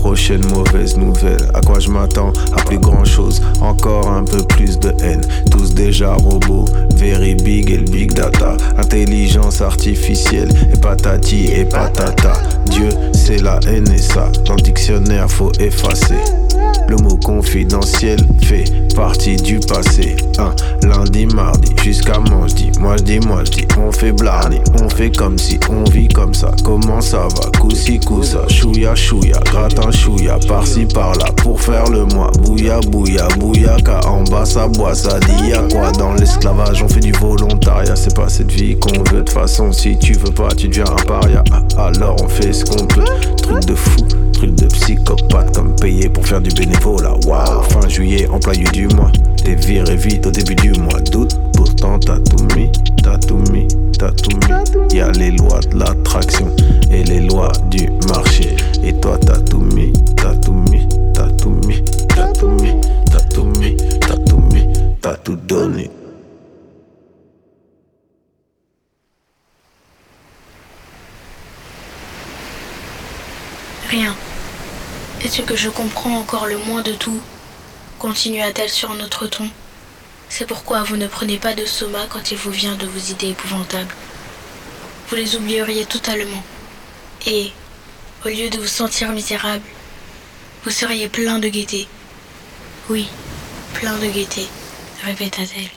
prochaine mauvaise nouvelle? À quoi je m'attends? À plus grand chose, encore un peu plus de haine. Tous déjà robots, very big et le big data. Intelligence artificielle et patati et patata. Dieu c'est la NSA, dans le dictionnaire faut effacer. Le mot confidentiel fait partie du passé. Lundi, mardi, jusqu'à manche-dis. Moi je dis, on fait blarni. On fait comme si, on vit comme ça. Comment ça va? Coussi coussa, chouya chouya, gratin chouya, par-ci par-là pour faire le mois. Bouya bouya, bouyaka, en bas ça boit, ça dit y'a quoi? Dans l'esclavage on fait du volontariat. C'est pas cette vie qu'on veut, de toute façon si tu veux pas tu deviens un paria. Alors on fait ce qu'on peut, truc de fou. Truc de psychopathe comme payé pour faire du bénévolat. Waouh, fin juillet, employé du mois. T'es viré vite au début du mois d'août. Pourtant t'as tout mis, t'as tout mis, t'as tout mis. Y'a les lois de l'attraction et les lois du marché. Et toi t'as tout mis, t'as tout mis, t'as tout mis, t'as tout mis, t'as tout mis, t'as tout mis, t'as tout donné. Rien. Et ce que je comprends encore le moins de tout, continua-t-elle sur un autre ton, c'est pourquoi vous ne prenez pas de soma quand il vous vient de vos idées épouvantables. Vous les oublieriez totalement. Et, au lieu de vous sentir misérable, vous seriez plein de gaieté. Oui, plein de gaieté, répéta-t-elle.